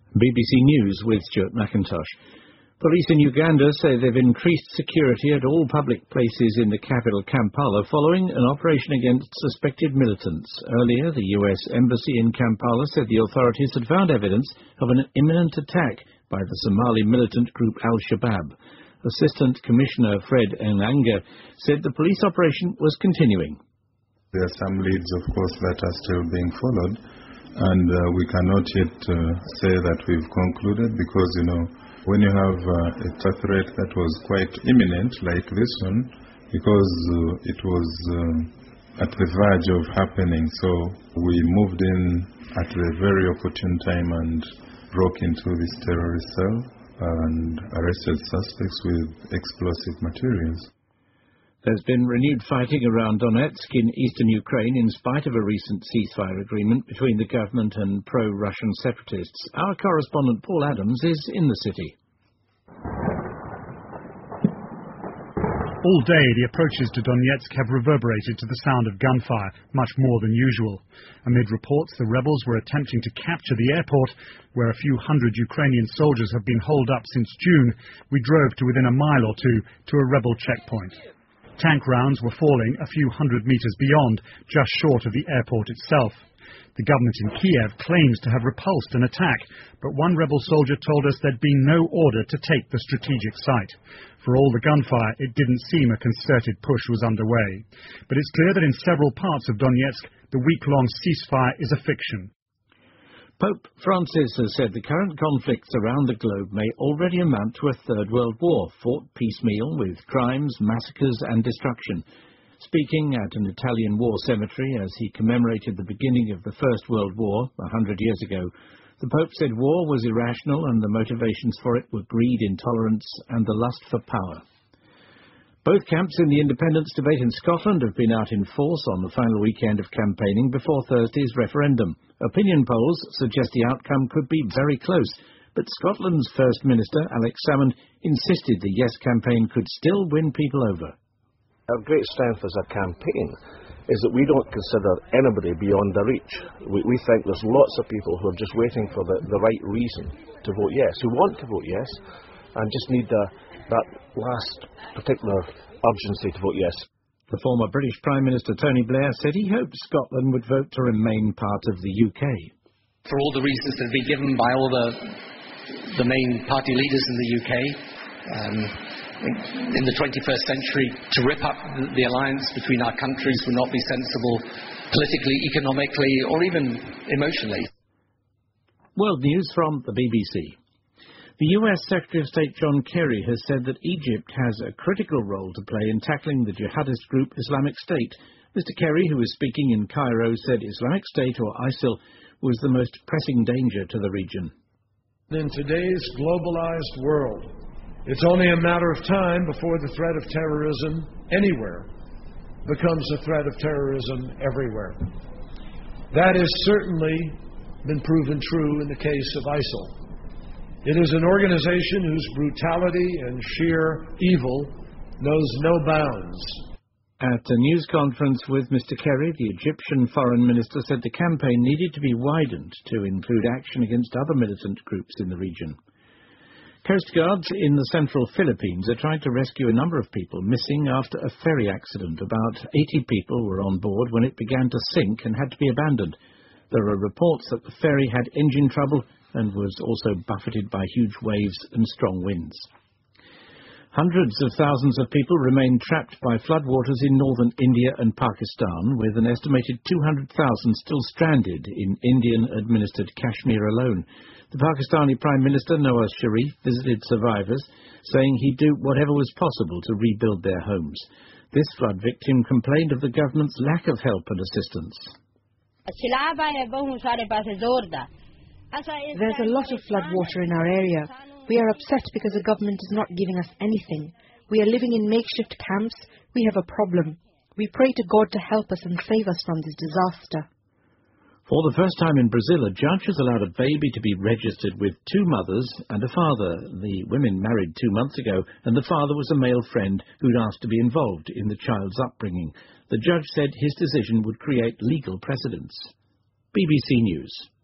BBC News with Stuart McIntosh. Police in Uganda say they've increased security at all public places in the capital Kampala following an operation against suspected militants. Earlier, the US Embassy in Kampala said the authorities had found evidence of an imminent attack by the Somali militant group Al-Shabaab. Assistant Commissioner Fred Enanga said the police operation was continuing. There are some leads, of course, that are still being followed, and we cannot yet say that we've concluded because, when you have a threat that was quite imminent like this one, because it was at the verge of happening, so we moved in at a very opportune time and broke into this terrorist cell and arrested suspects with explosive materials. There's been renewed fighting around Donetsk in eastern Ukraine in spite of a recent ceasefire agreement between the government and pro-Russian separatists. Our correspondent Paul Adams is in the city. All day, the approaches to Donetsk have reverberated to the sound of gunfire, much more than usual. Amid reports the rebels were attempting to capture the airport, where a few hundred Ukrainian soldiers have been holed up since June, we drove to within a mile or two to a rebel checkpoint. Tank rounds were falling a few hundred meters beyond, just short of the airport itself. The government in Kiev claims to have repulsed an attack, but one rebel soldier told us there'd been no order to take the strategic site. For all the gunfire, it didn't seem a concerted push was underway. But it's clear that in several parts of Donetsk, the week-long ceasefire is a fiction. Pope Francis has said the current conflicts around the globe may already amount to a Third World War, fought piecemeal with crimes, massacres and destruction. Speaking at an Italian war cemetery as he commemorated the beginning of the First World War 100 years ago, the Pope said war was irrational and the motivations for it were greed, intolerance and the lust for power. Both camps in the independence debate in Scotland have been out in force on the final weekend of campaigning before Thursday's referendum. Opinion polls suggest the outcome could be very close, but Scotland's First Minister, Alex Salmond, insisted the Yes campaign could still win people over. Our great strength as a campaign is that we don't consider anybody beyond their reach. We think there's lots of people who are just waiting for the right reason to vote yes, who want to vote yes, and just need that last particular urgency to vote yes. The former British Prime Minister Tony Blair said he hoped Scotland would vote to remain part of the UK. For all the reasons that have been given by all the main party leaders in the UK, in the 21st century, to rip up the alliance between our countries would not be sensible politically, economically, or even emotionally. World news from the BBC. The US Secretary of State John Kerry has said that Egypt has a critical role to play in tackling the jihadist group Islamic State. Mr. Kerry, who was speaking in Cairo, said Islamic State, or ISIL, was the most pressing danger to the region. In today's globalized world, it's only a matter of time before the threat of terrorism anywhere becomes a threat of terrorism everywhere. That has certainly been proven true in the case of ISIL. It is an organization whose brutality and sheer evil knows no bounds. At a news conference with Mr. Kerry, the Egyptian foreign minister said the campaign needed to be widened to include action against other militant groups in the region. Coast Guards in the central Philippines are trying to rescue a number of people missing after a ferry accident. About 80 people were on board when it began to sink and had to be abandoned. There are reports that the ferry had engine trouble and was also buffeted by huge waves and strong winds. Hundreds of thousands of people remain trapped by floodwaters in northern India and Pakistan, with an estimated 200,000 still stranded in Indian-administered Kashmir alone. The Pakistani Prime Minister Nawaz Sharif visited survivors, saying he'd do whatever was possible to rebuild their homes. This flood victim complained of the government's lack of help and assistance. There's a lot of flood water in our area. We are upset because the government is not giving us anything. We are living in makeshift camps. We have a problem. We pray to God to help us and save us from this disaster. For the first time in Brazil, a judge has allowed a baby to be registered with two mothers and a father. The women married 2 months ago, and the father was a male friend who'd asked to be involved in the child's upbringing. The judge said his decision would create legal precedents. BBC News.